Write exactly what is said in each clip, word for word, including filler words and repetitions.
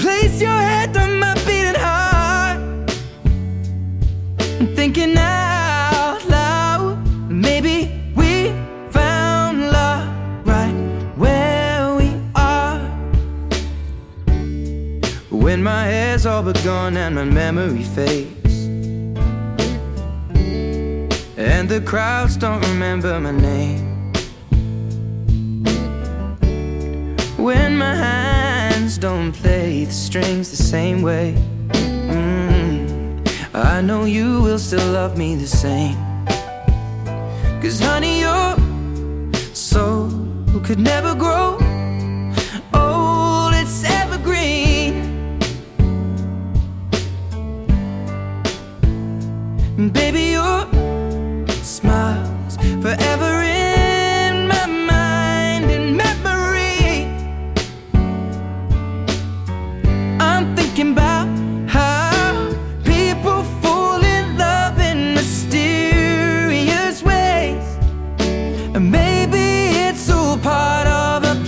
Place your head on my beating heart. I'm thinking out loud. Maybe we found love right where we are. When my hair's all but gone and my memory fades, and the crowds don't remember my name. When my hands don't play the strings the same way, mm, I know you will still love me the same. Cause honey, your soul could never grow old, it's evergreen. And baby, your smile's forever in my mind and memory. I'm thinking about how people fall in love in mysterious ways, and maybe it's all part of a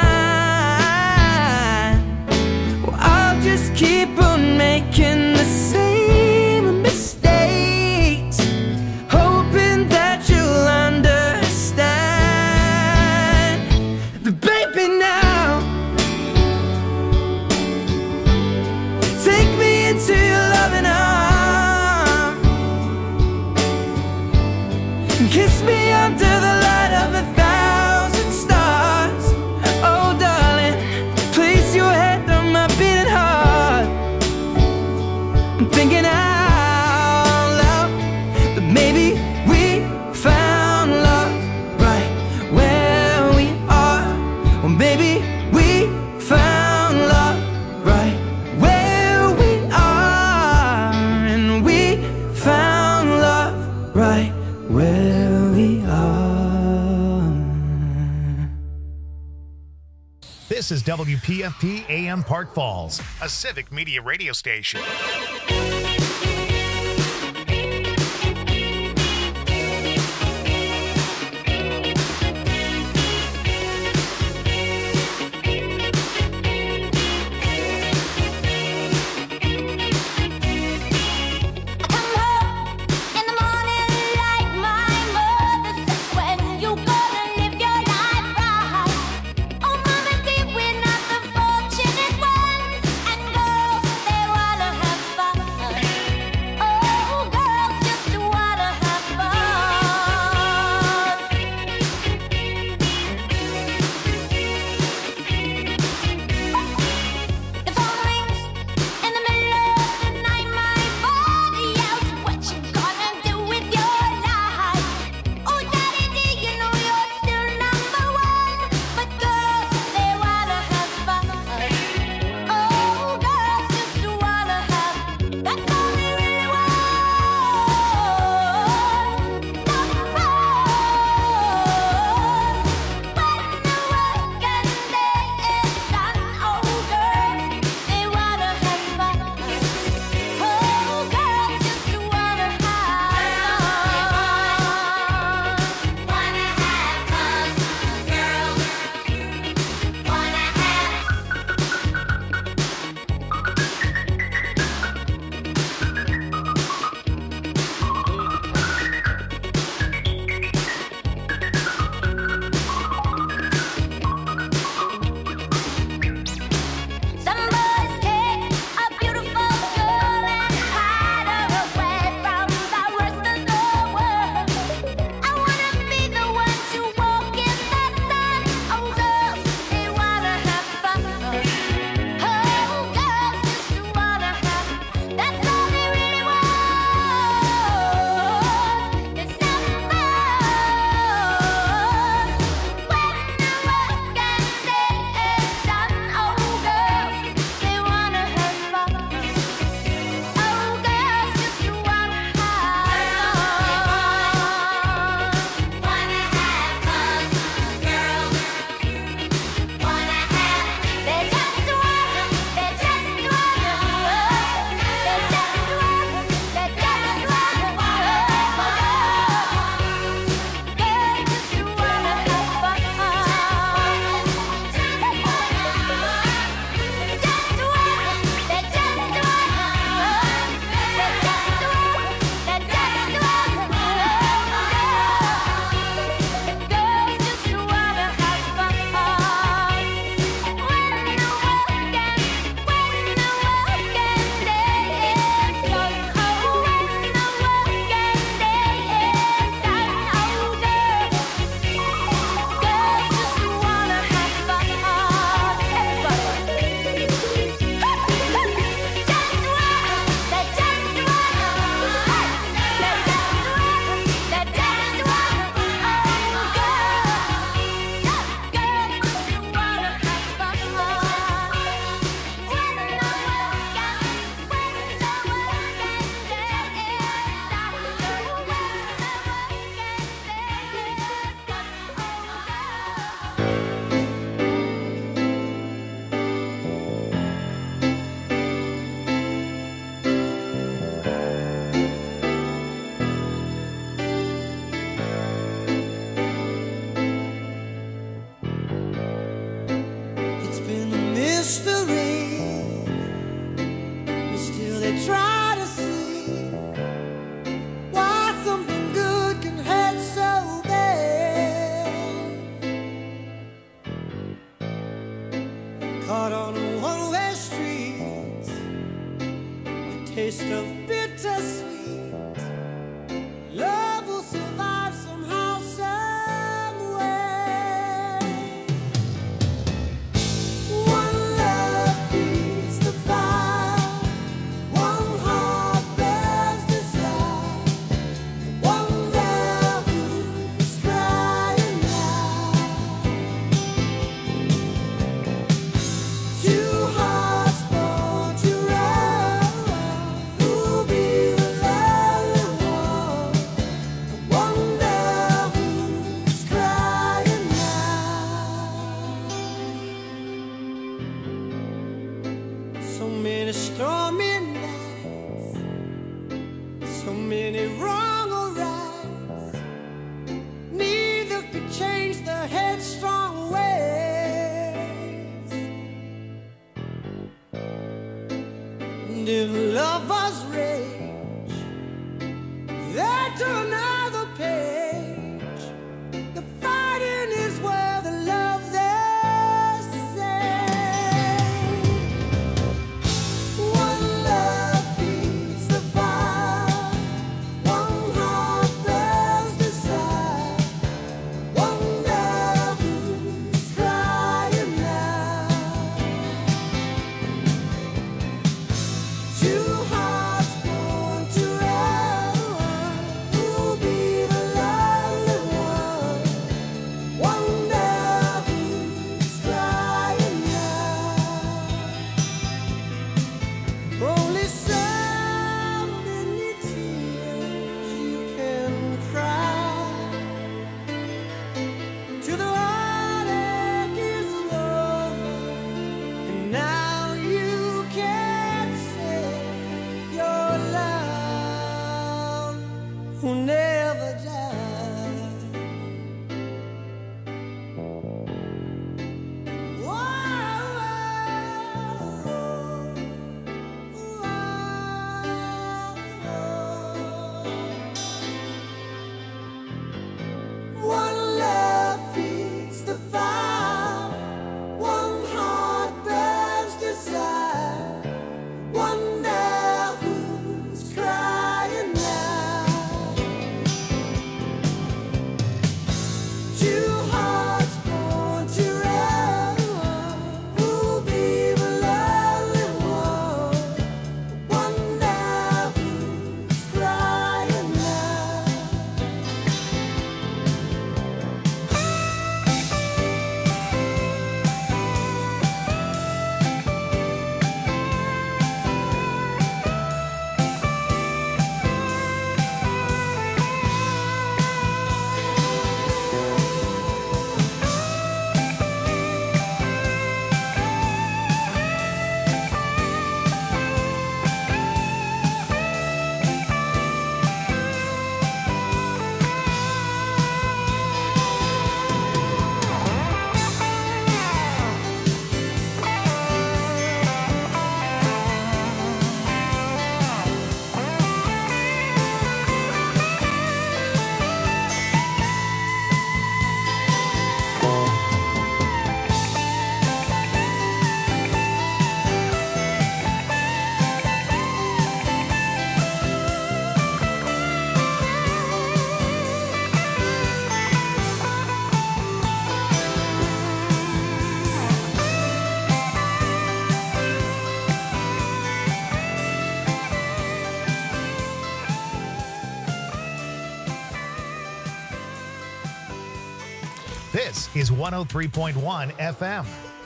plan. Well, I'll just keep on making the same mistakes, hoping that you'll understand. But baby, now take me into your loving arms and kiss me under the light of a thousand stars. Oh darling, place your head on my beating heart. I'm thinking out loud that maybe we found love right where we are. Or maybe we found love right where we are. And we found love right where we are. This is W P F P A M Park Falls, a civic media radio station. Fortunate ones and girls, they wanna have mystery, but still they try to see why something good can hurt so bad. Caught on a one-way street, a taste of bittersweet. Love will survive somehow, some way. One love feeds the fire, one heart bears desire, one girl who's crying now. Two hearts born to run, who'll be the lonely one? One girl who's crying now. So many stormy nights, so many wrong or rights. Neither could change the headstrong ways. And if lovers rage, they turn another page. The fighting is where the love they say. One love feeds the fire, one heart bears desire, one girl who's crying now. Two hearts born to run, who'll be the lonely one? One girl who's crying now. Only so many tears you can cry till the heartache is over, and now you can say your love will never die. One love feeds the fire, one heart bears desire, one girl who's crying now. Two hearts born to run, who'll be the lonely one? One girl who's crying now. This is one oh three point one F M.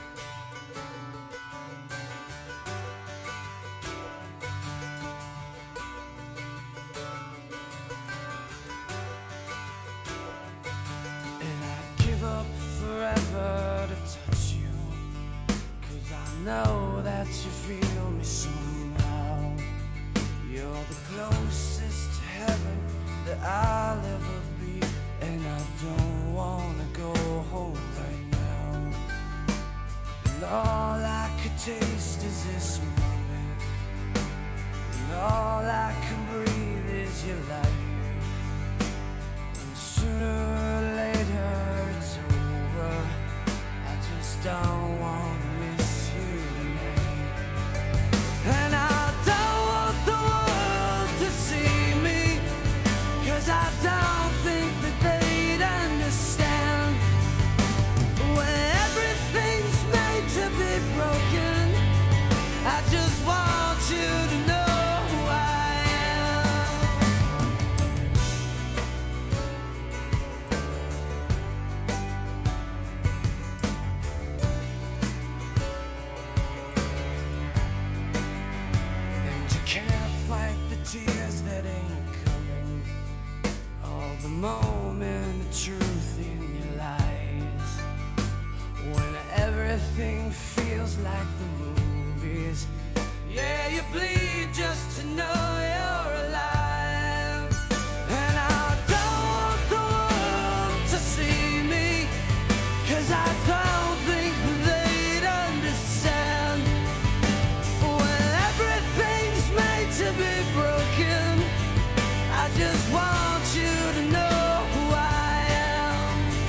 And I'd give up forever to touch you, 'cause I know that you feel me somehow. You're the closest to heaven that I'll ever be, and I don't wanna go home right now. And all I could taste is this moment, and all I can breathe is your life. And sooner or later it's over. I just don't want to miss you tonight. And I don't want the world to see me, 'cause I don't think that they'd understand. When everything's made to be broken, I just want you to know who I am. And you can't fight the tears that ain't coming, all the moment of truth in your lies. When everything feels like the movies, yeah, you bleed just to know you're alive. And I don't want the world to see me, 'cause I don't think they'd understand. When everything's made to be broken, I just want you to know who I am.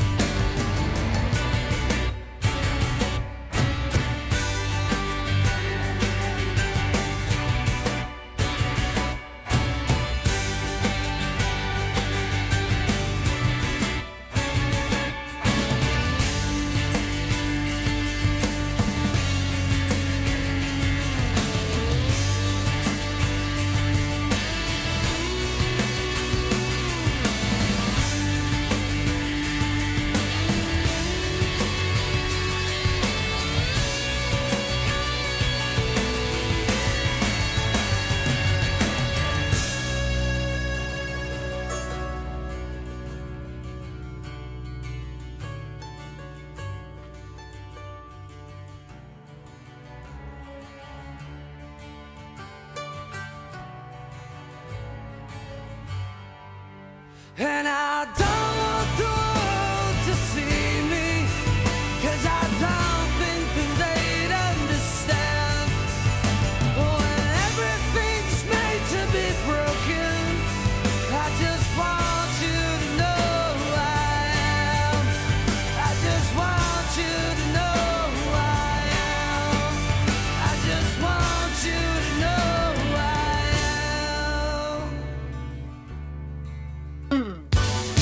And I don't want the world to see me, 'cause I don't think that they'd understand. When everything's made to be broken, I just want you to know who I am. I just want you to know who I am. I just want you to know who I am.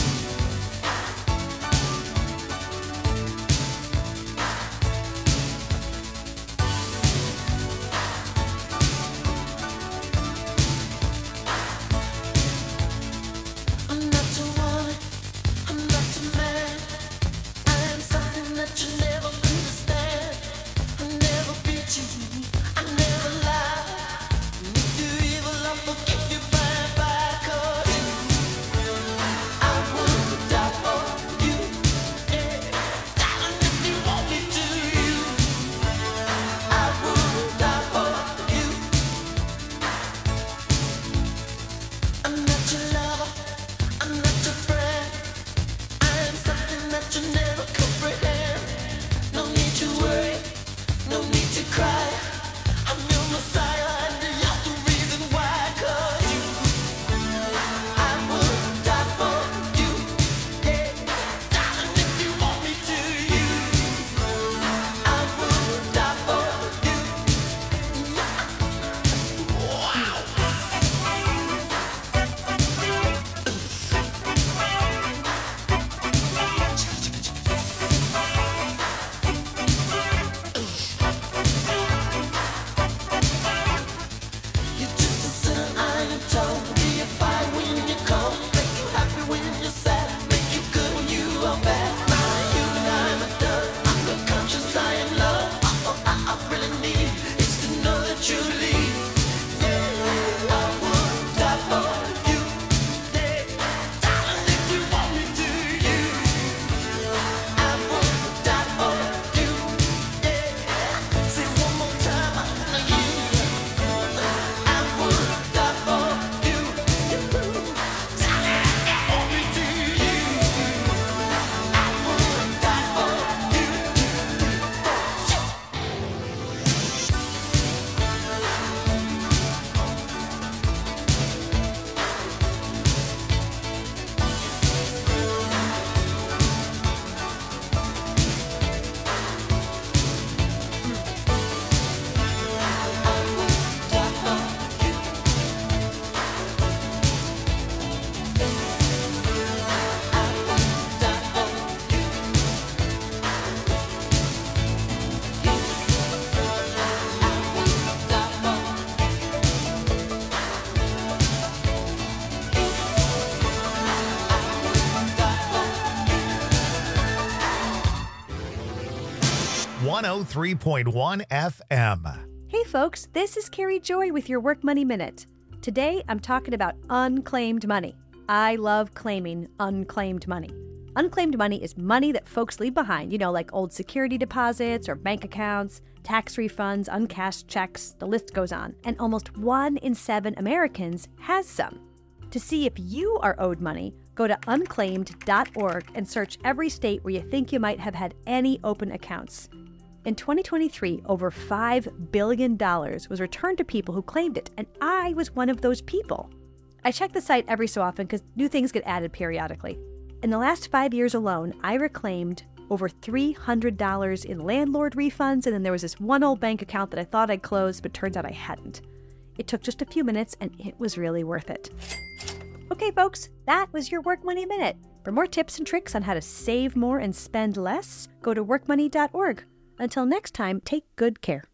one oh three point one F M. Hey folks, this is Carrie Joy with your Work Money Minute. Today I'm talking about unclaimed money. I love claiming unclaimed money. Unclaimed money is money that folks leave behind, you know, like old security deposits or bank accounts, tax refunds, uncashed checks, the list goes on. And almost one in seven Americans has some. To see if you are owed money, go to unclaimed dot org and search every state where you think you might have had any open accounts. In twenty twenty-three, over five billion dollars was returned to people who claimed it, and I was one of those people. I check the site every so often because new things get added periodically. In the last five years alone, I reclaimed over three hundred dollars in landlord refunds, and then there was this one old bank account that I thought I'd closed, but turns out I hadn't. It took just a few minutes, and it was really worth it. Okay, folks, that was your Work Money Minute. For more tips and tricks on how to save more and spend less, go to work money dot org. Until next time, take good care.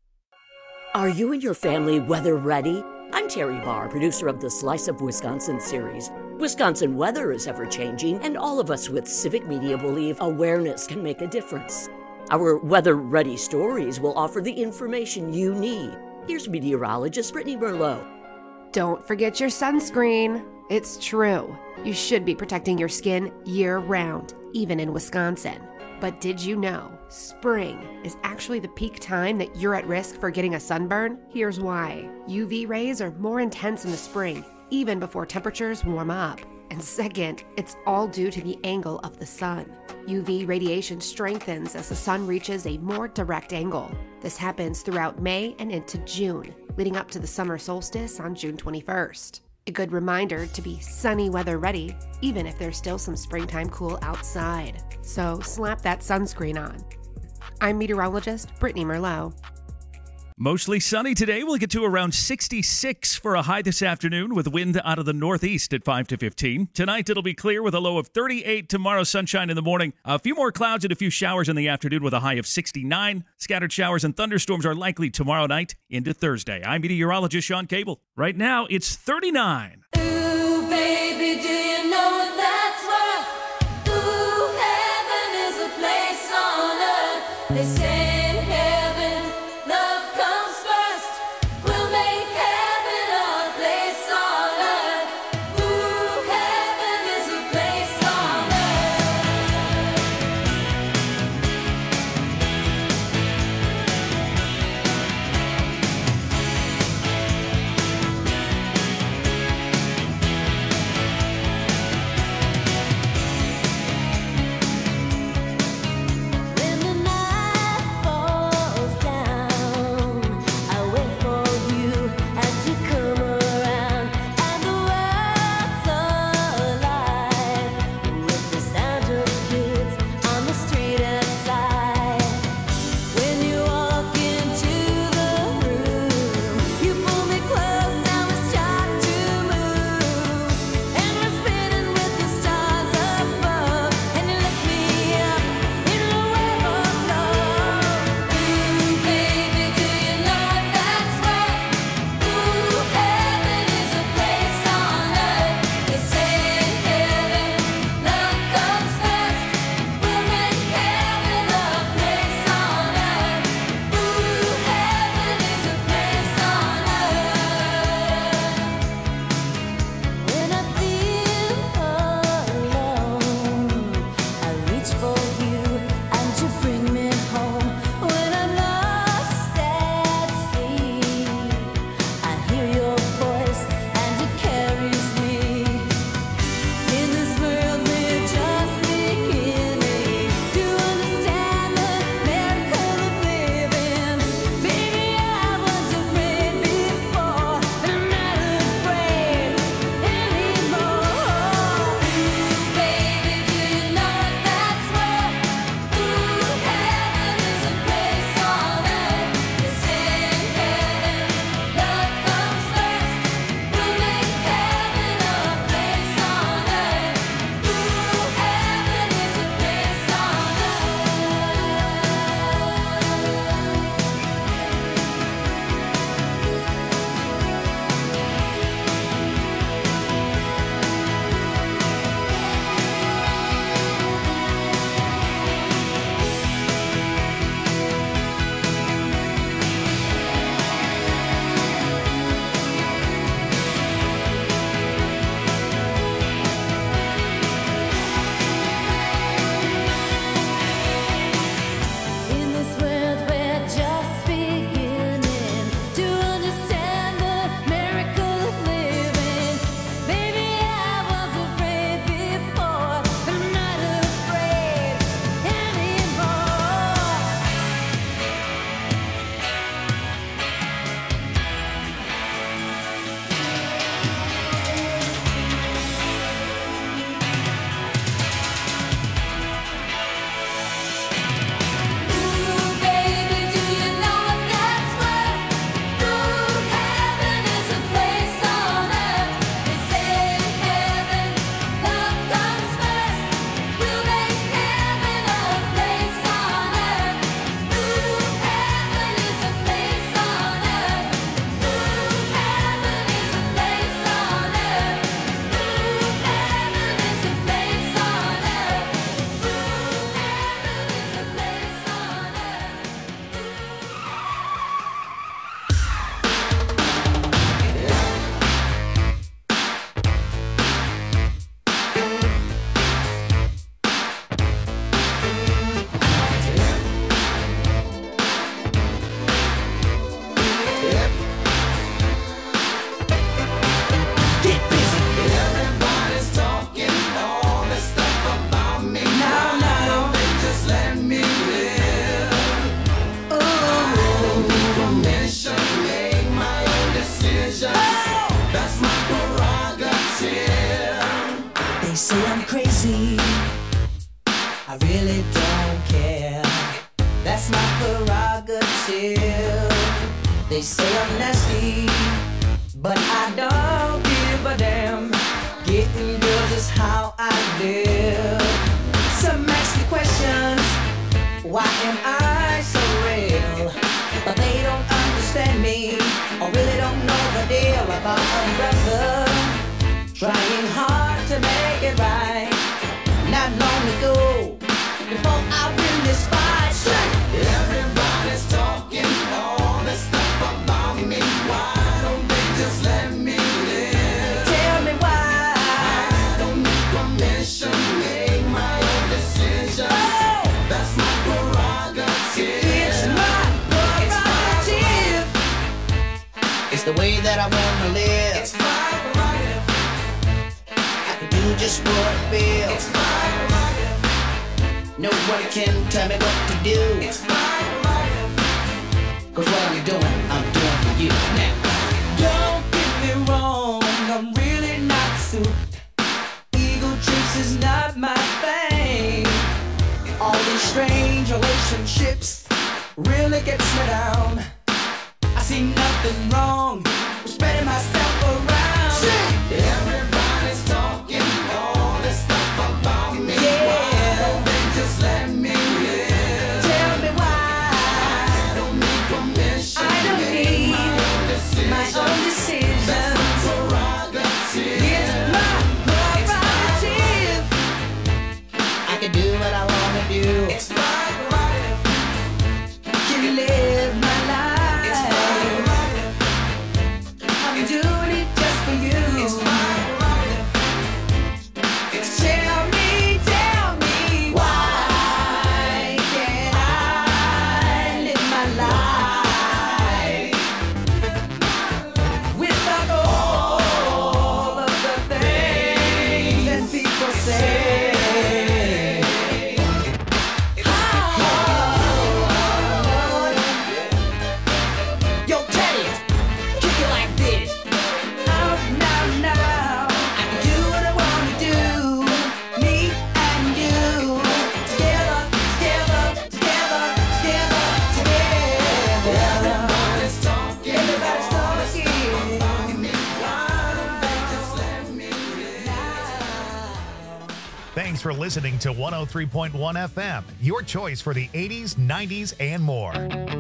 Are you and your family weather ready? I'm Terry Barr, producer of the Slice of Wisconsin series. Wisconsin weather is ever-changing, and all of us with Civic Media believe awareness can make a difference. Our weather-ready stories will offer the information you need. Here's meteorologist Brittany Merlot. Don't forget your sunscreen. It's true. You should be protecting your skin year-round, even in Wisconsin. But did you know spring is actually the peak time that you're at risk for getting a sunburn? Here's why. U V rays are more intense in the spring, even before temperatures warm up. And second, it's all due to the angle of the sun. U V radiation strengthens as the sun reaches a more direct angle. This happens throughout May and into June, leading up to the summer solstice on June twenty-first. A good reminder to be sunny weather ready, even if there's still some springtime cool outside. So slap that sunscreen on. I'm meteorologist Brittany Merlot. Mostly sunny today. We'll get to around sixty-six for a high this afternoon with wind out of the northeast at five to fifteen. Tonight it'll be clear with a low of thirty-eight. Tomorrow sunshine in the morning. A few more clouds and a few showers in the afternoon with a high of sixty-nine. Scattered showers and thunderstorms are likely tomorrow night into Thursday. I'm meteorologist Sean Cable. Right now it's thirty-nine. Ooh, baby, do you know what that's worth? Ooh, heaven is a place on earth. They say when the night still. They say I'm nasty, but I don't give a damn. Getting girls is how I live. Some ask me questions, why am I so real? But they don't understand me, or really don't know the deal about a brother trying hard to make it right. Not long ago, before I win this fight, everybody's talking all this stuff about me. Why don't they just let me live? Tell me why. I don't need permission, make my own decisions. Oh, that's my prerogative. It's my prerogative. It's the way that I wanna live. It's my prerogative. I can do just what I feel. It's my prerogative. Nobody can tell me what to do. It's my prerogative. Cause what I'm doing, I'm doing for you now. Don't get me wrong, I'm really not suit. Ego trips is not my thing. All these strange relationships really gets me down. I see nothing wrong with spreading myself around. See, everybody's talking all this stuff about me. Yeah. Why don't they just let me live? Tell me why. I don't need permission. I don't need my own decisions. My own decisions. That's my prerogative. It's my prerogative. I can do what I wanna do. It's my prerogative. Can live my life. It's my prerogative. I'm doing it just for you. It's my prerogative. It's tell me, tell me why can't I live my life without all of the things that people say? Yo, Teddy, kick it like this. Now, now, now, I can do what I wanna do. Me and you, together, together, together, together, together. Everybody's talking, everybody's talking. Why don't they just let me live? Thanks for listening to one oh three point one F M, your choice for the eighties, nineties, and more.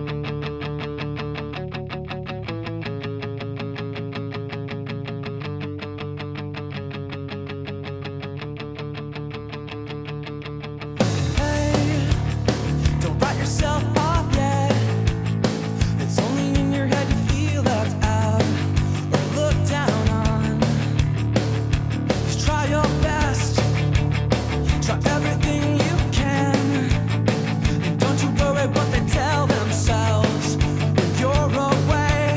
Hey, don't write yourself off yet. It's only in your head you feel left out or looked down on. Just try your best. Try everything you can. And don't you worry what they tell themselves when you're away.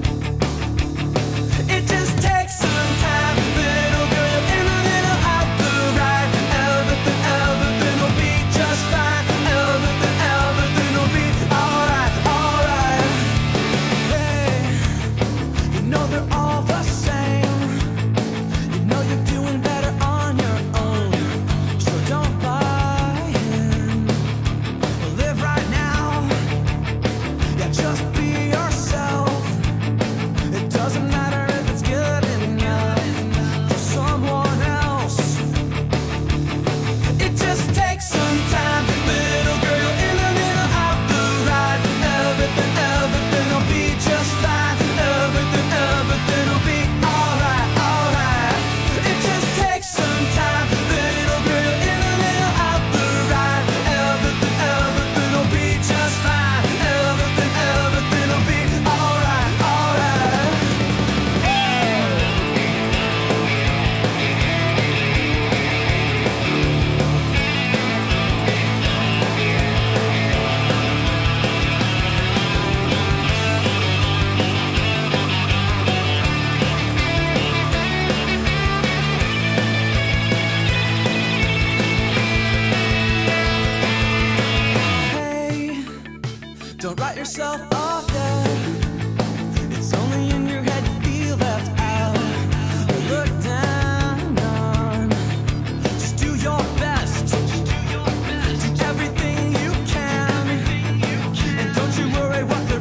It just takes some time, little girl, in a little out the right. Everything, everything will be just fine. Everything, everything will be alright, alright. Hey, you know they're all the same. You know you're doing better on your own. So don't buy in. Live right now. Yeah, just be yourself. It doesn't matter if it's good enough for someone else. It just takes some time, little girl, in a little out the right. Everything, everything will be just fine. Everything, everything will be alright, alright. It just takes some time, little girl, in a little out the right. Everything, everything will be just fine. Everything, everything will be alright, alright. Hey, don't write yourself off yet. It's only in your head you feel left out or looked down on. Just do your best. Do everything you can. And don't you worry what the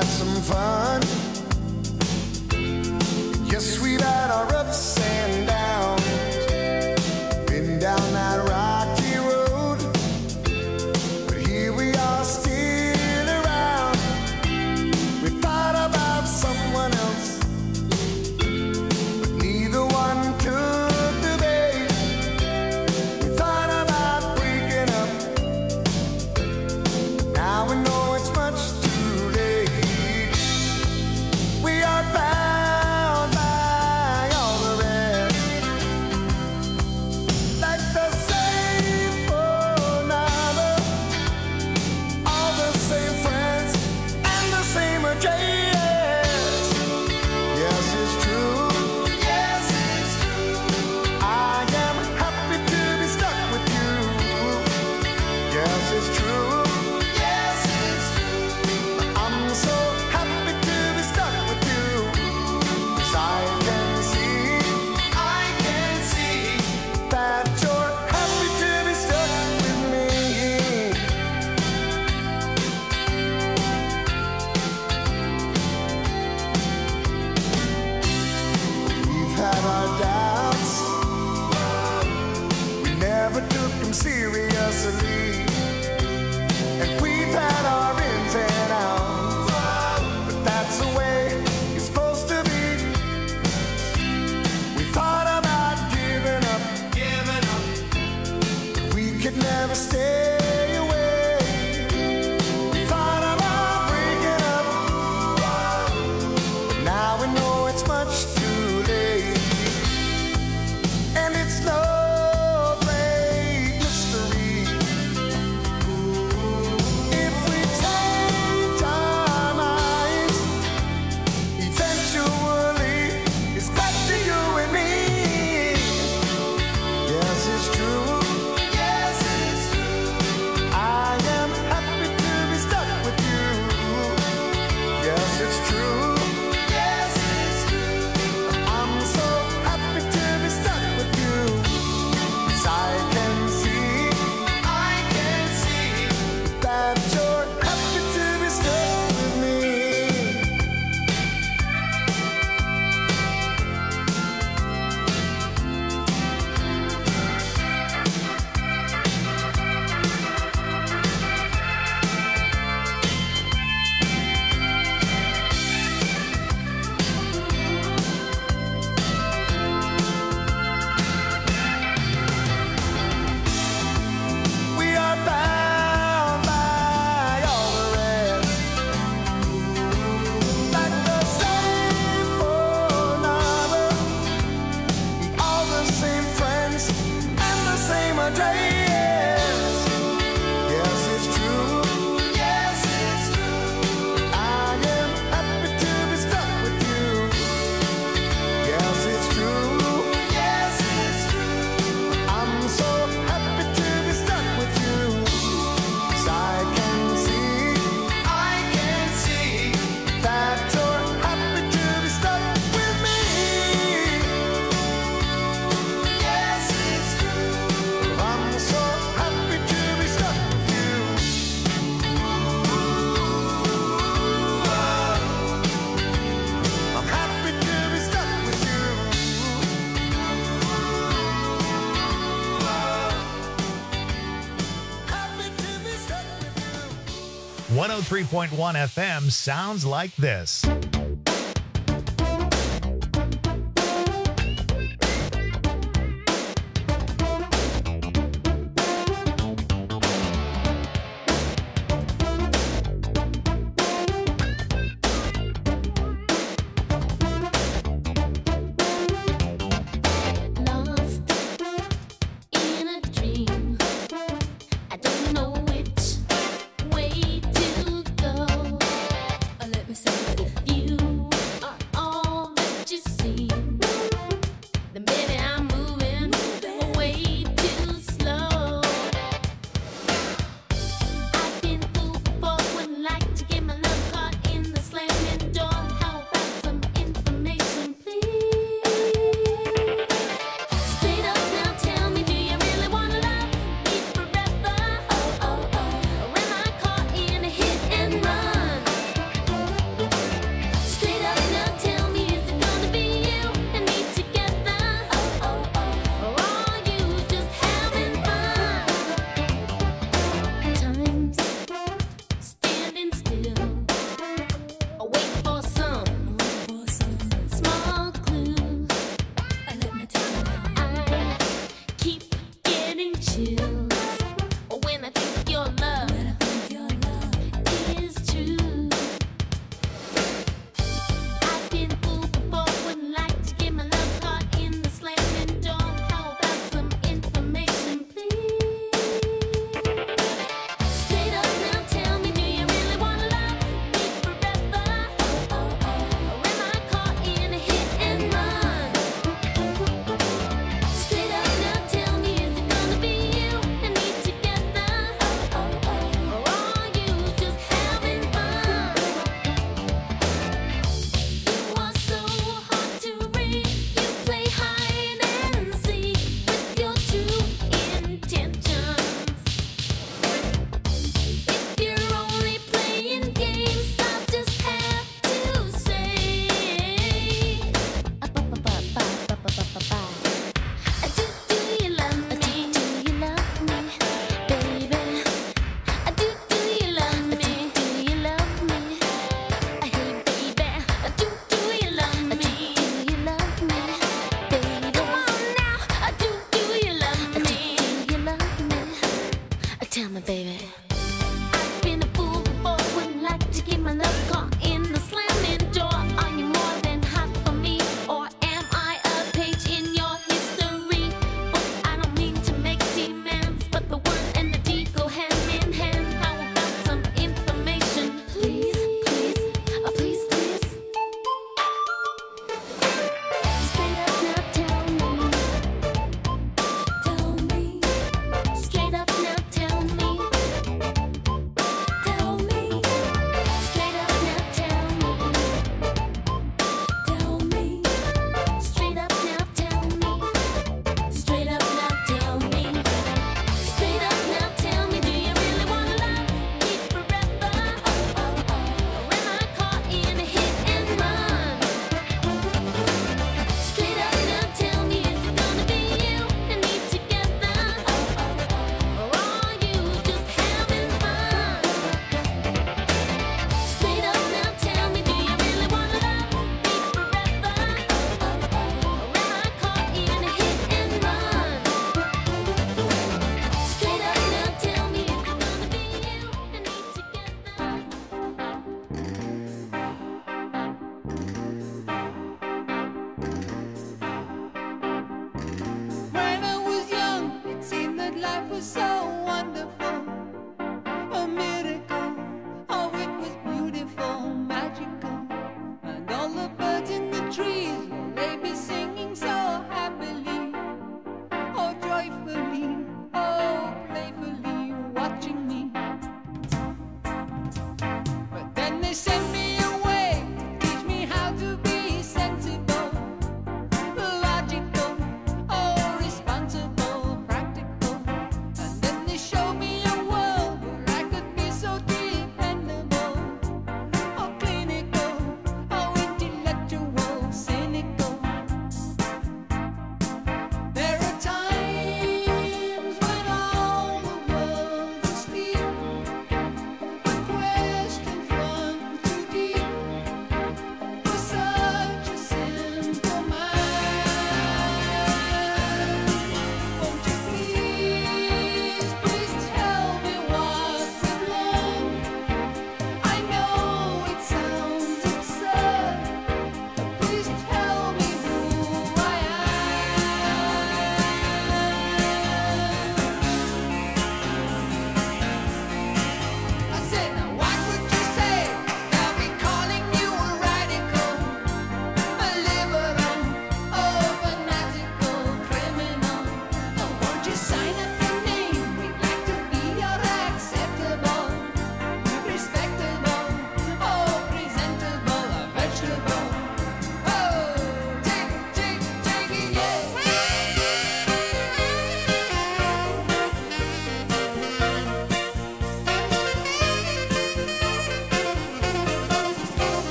had some fun. Yes, we've had our ups and downs. Been down that rocky road, but here we are still around. We thought about someone else, but neither one took the bait. We thought about breaking up, now we know it's much too late. We are bound by all the rest, like the same phone number, all the same friends, and the same address. Yes, it's true. Yes, it's true. I am happy to be stuck with you. Yes, it's true. Yes, it's true. I'm so happy to be stuck with you. 'Cause I can see, I can see that you're happy to be stuck with me. We've had our doubts, we never took them seriously, and we've had our ins and outs, but that's the way it's supposed to be. We thought about giving up, giving up. We could never stay away. We thought about breaking up, but now we know it's much too late. And it's no great mystery. If we change our minds, eventually it's back to you and me. Yes, it's true. Yes, it's true. I am happy to be stuck with you. Yes, it's true. Yes, it's true. I'm so happy to be stuck with you. 'Cause I can see, I can see that you're happy to be stuck with me. We are bound by all the rest, like the same phone number, all the same friends, and the same address. Yes, it's true. Yes, it's true. I am happy to be stuck with you. Yes, it's true. Yes, it's true. I'm so happy to be stuck with you. 'Cause I can see, I can see that you're happy to be stuck with me. Yes, it's true. I'm so happy to be stuck with you. I'm happy to be stuck with you. Happy to be stuck with you. one oh three point one F M sounds like this. Lost in a dream. I don't know which way to go. Or let me say it. If you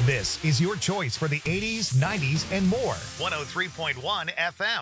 This is your choice for the eighties, nineties, and more. one oh three point one F M.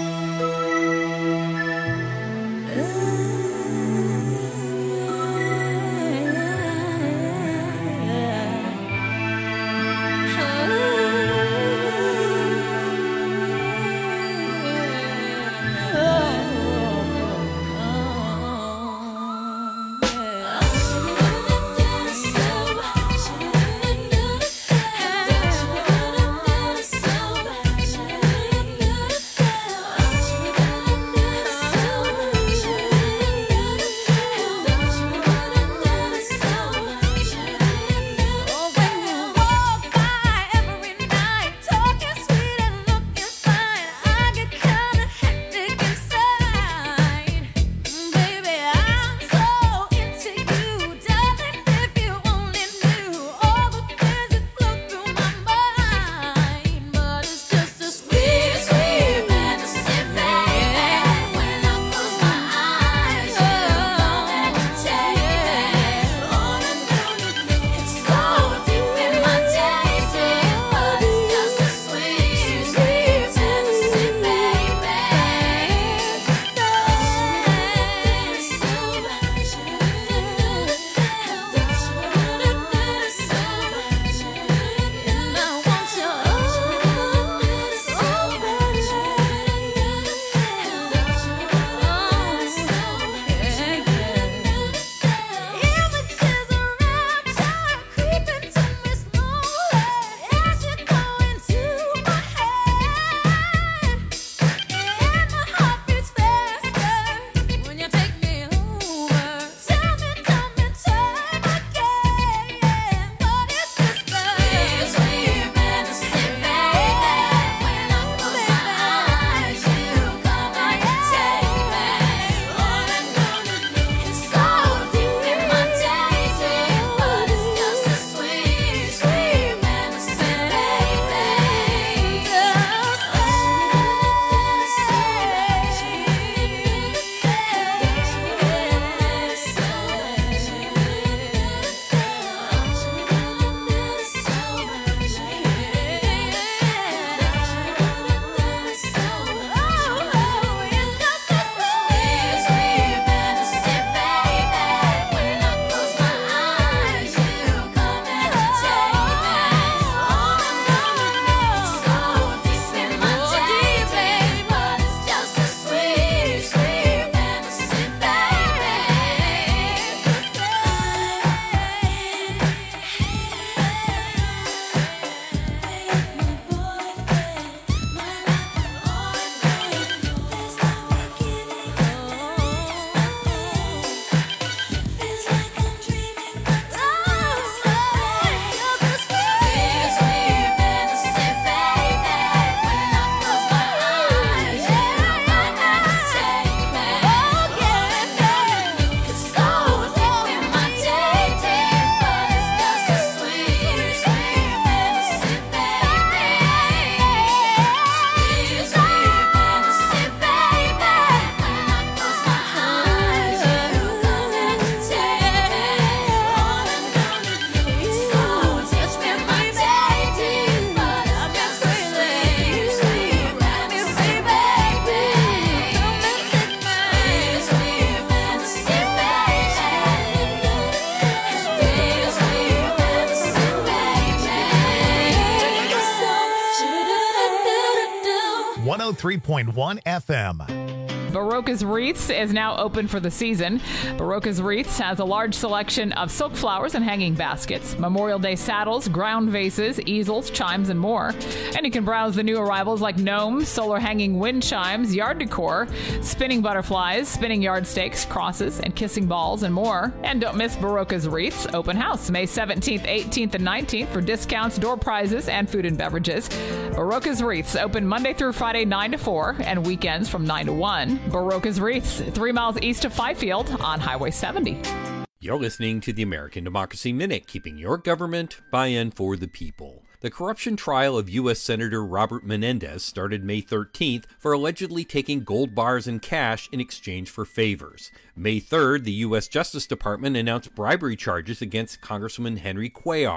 one oh three point one F M. Barocas Wreaths is now open for the season. Barocas Wreaths has a large selection of silk flowers and hanging baskets, Memorial Day saddles, ground vases, easels, chimes, and more. And you can browse the new arrivals like gnomes, solar hanging wind chimes, yard decor, spinning butterflies, spinning yard stakes, crosses, and kissing balls, and more. And don't miss Barocas Wreaths open house May seventeenth, eighteenth, and nineteenth for discounts, door prizes, and food and beverages. Barocas Wreaths open Monday through Friday nine to four and weekends from nine to one. Barocas Wreaths, three miles east of Fifield on Highway seventy. You're listening to the American Democracy Minute, keeping your government by-in for the people. The corruption trial of U S Senator Robert Menendez started May thirteenth for allegedly taking gold bars and cash in exchange for favors. May third, the U S Justice Department announced bribery charges against Congressman Henry Cuellar.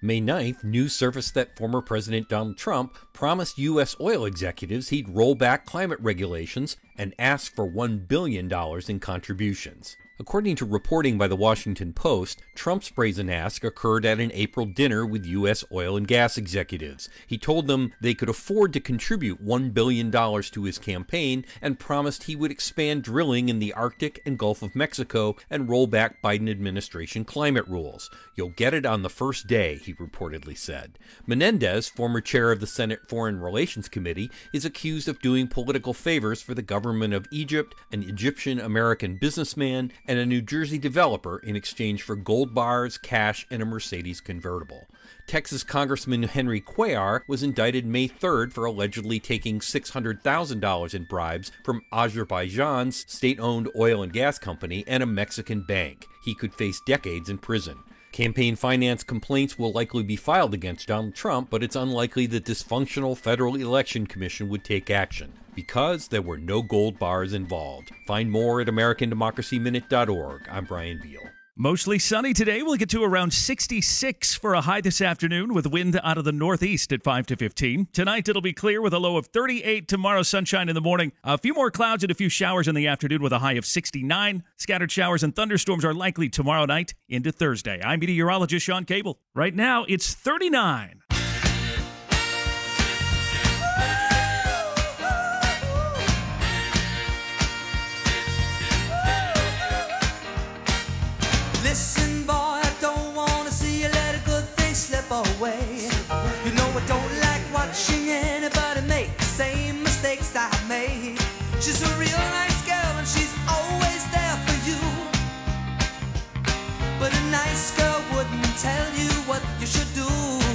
May ninth, news surfaced that former President Donald Trump promised U S oil executives he'd roll back climate regulations and ask for one billion dollars in contributions. According to reporting by the Washington Post, Trump's brazen ask occurred at an April dinner with U S oil and gas executives. He told them they could afford to contribute one billion dollars to his campaign and promised he would expand drilling in the Arctic and Gulf of Mexico and roll back Biden administration climate rules. You'll get it on the first day, he reportedly said. Menendez, former chair of the Senate Foreign Relations Committee, is accused of doing political favors for the government of Egypt, an Egyptian-American businessman, and a New Jersey developer in exchange for gold bars, cash, and a Mercedes convertible. Texas Congressman Henry Cuellar was indicted May third for allegedly taking six hundred thousand dollars in bribes from Azerbaijan's state-owned oil and gas company and a Mexican bank. He could face decades in prison. Campaign finance complaints will likely be filed against Donald Trump, but it's unlikely the dysfunctional Federal Election Commission would take action, because there were no gold bars involved. Find more at American Democracy Minute dot org. I'm Brian Beal. Mostly sunny today. We'll get to around sixty-six for a high this afternoon with wind out of the northeast at five to fifteen. Tonight it'll be clear with a low of thirty-eight. Tomorrow sunshine in the morning. A few more clouds and a few showers in the afternoon with a high of sixty-nine. Scattered showers and thunderstorms are likely tomorrow night into Thursday. I'm meteorologist Sean Cable. Right now it's thirty-nine. Listen, boy, I don't wanna see you let a good thing slip away. You know I don't like watching anybody make the same mistakes I made. She's a real nice girl and she's always there for you. But a nice girl wouldn't tell you what you should do.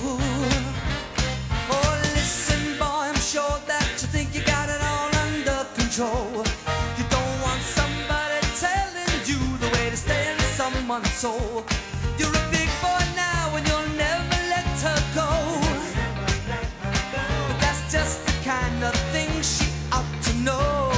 Oh, listen, boy, I'm sure that you think you got it all under control. You don't want somebody telling you the way to stay in someone's soul. You're a big boy now and you'll never let her go. But that's just the kind of thing she ought to know.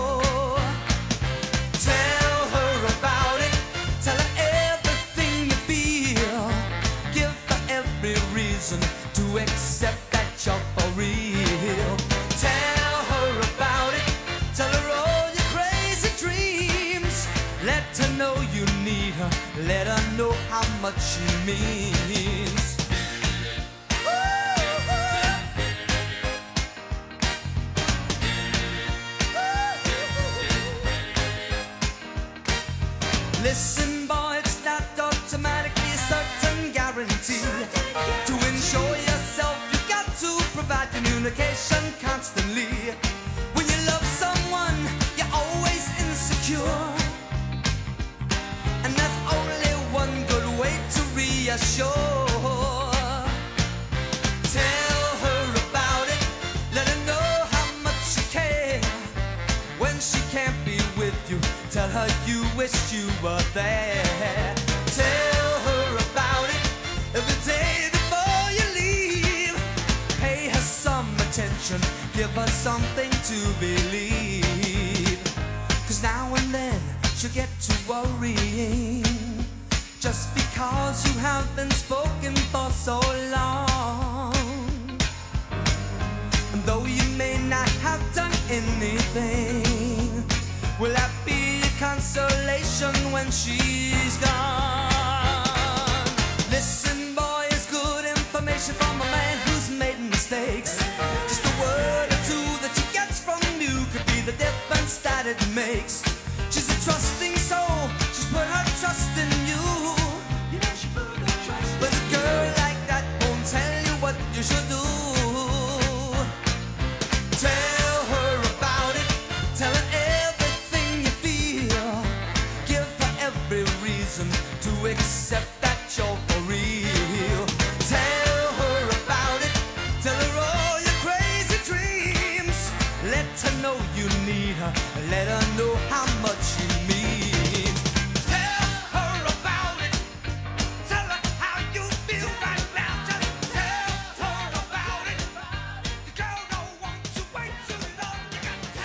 Tell her about it. Tell her everything you feel. Give her every reason to accept that you're for real. Tell her about it. Tell her all your crazy dreams. Let her know you need her. Let her know how much she means. Listen, boy, it's not automatically a certain guarantee. To ensure yourself, you've got to provide communication constantly. When you love someone, you're always insecure. And that's only one good way to reassure. Tell her about it. Let her know how much you care. When she can't be with you, tell her you wish you were there. Tell her about it every day before you leave. Pay her some attention. Give her something to believe. Cause now and then she'll get to worrying, just because you have been spoken for so long. And though you may not have done anything, will that be a consolation when she's gone? Listen, boy, it's good information from a man who's made mistakes. Just a word or two that she gets from you could be the difference that it makes. She's a trusting soul, she's put her trust in you. You know she put her trust in you. But a girl like that won't tell you what you should do. Tell her about it, tell her everything you feel. Give her every reason to accept that you're for real. Tell her about it, tell her all your crazy dreams. Let her know you need her, let her know how much she means. Tell her about it. Tell her how you feel right now. Just tell her about it. The girl don't want to wait too long. You got to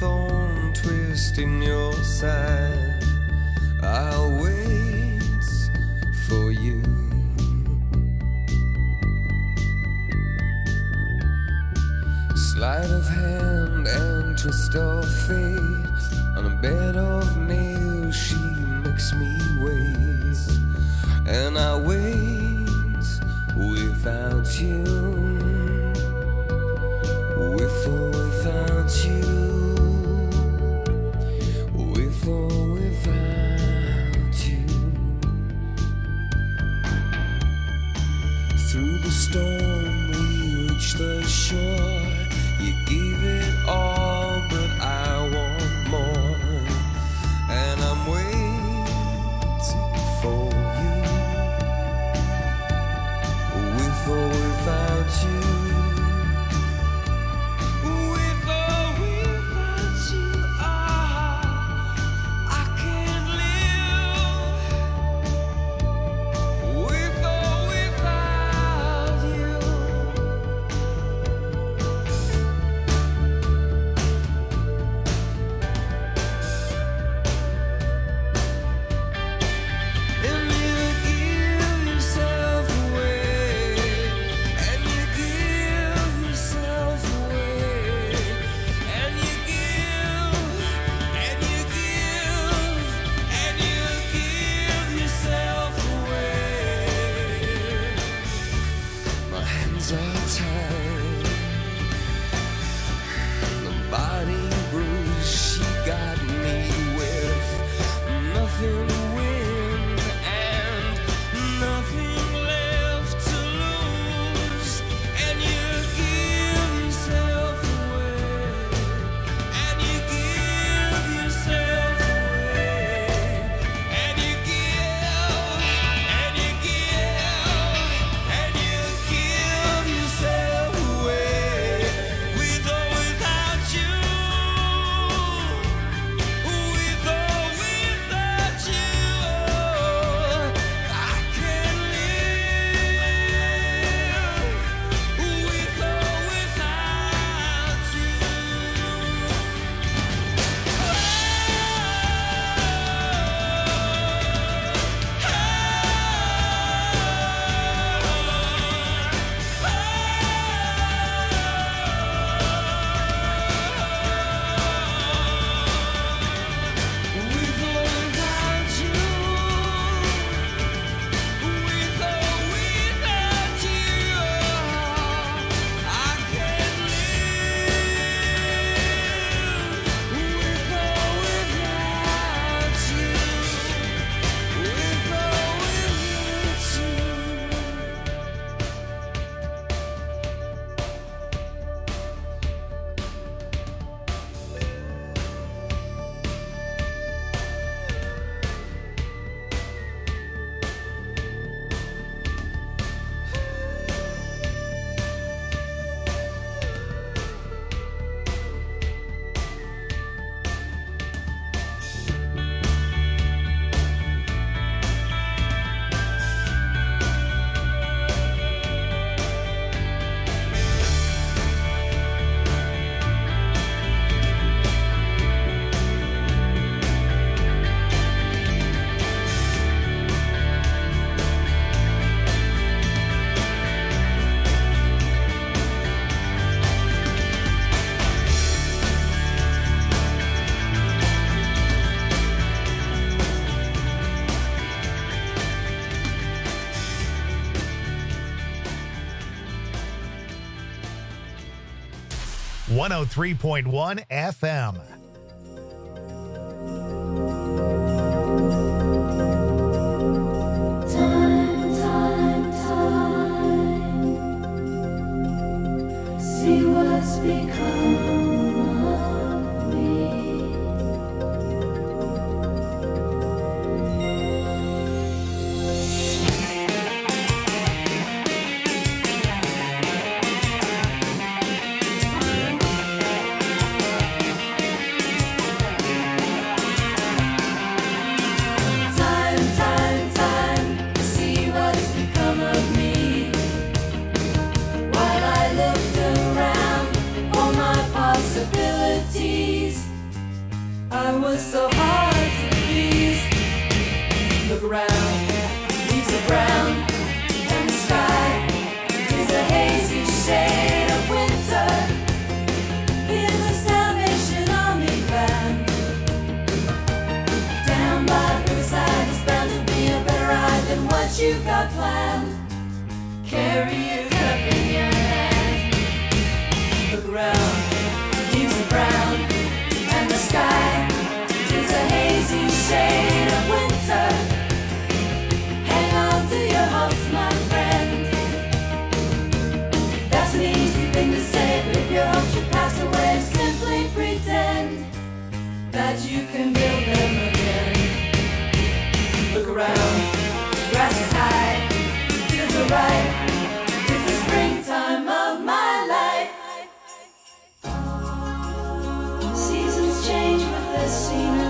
thorn twist in your side. I'll wait for you. Sleight of hand and twist of fate. On a bed of nails she makes me wait. And I wait without you. With or without you. With or without you. Through the storm we reach the shore. You gave it all, but I want more. And I'm waiting for you. With or without you. With or without you. Ah, I can't live. With or without you. And you give yourself away, and you give yourself away, and you give, and you give, and you give yourself away. My hands are tied, the body bruised, she got me with nothing to win and nothing left to lose. And you give yourself away, and you give yourself away, and you give, and you give, and you give yourself away. With or without you. With or without you, I can't live. With or without With or without you. With or without you, I can't live. With or without you. With or without you. one oh three point one F M. Time, time, time. See what's become of me. I was so hard to please. Look around, leaves are brown, and the sky is a hazy shade of winter. Here's the Salvation Army band. Down by the riverside, it's bound to be a better ride than what you've got planned. Carry your cup in your hand. Look around, leaves are brown, and the sky is a hazy shade of winter. Hang on to your hopes, my friend. That's an easy thing to say, but if your hopes should pass away, simply pretend that you can build them again. Look around, grass is high, fields are ripe. It's the springtime of my life. Seasons change with the scenery.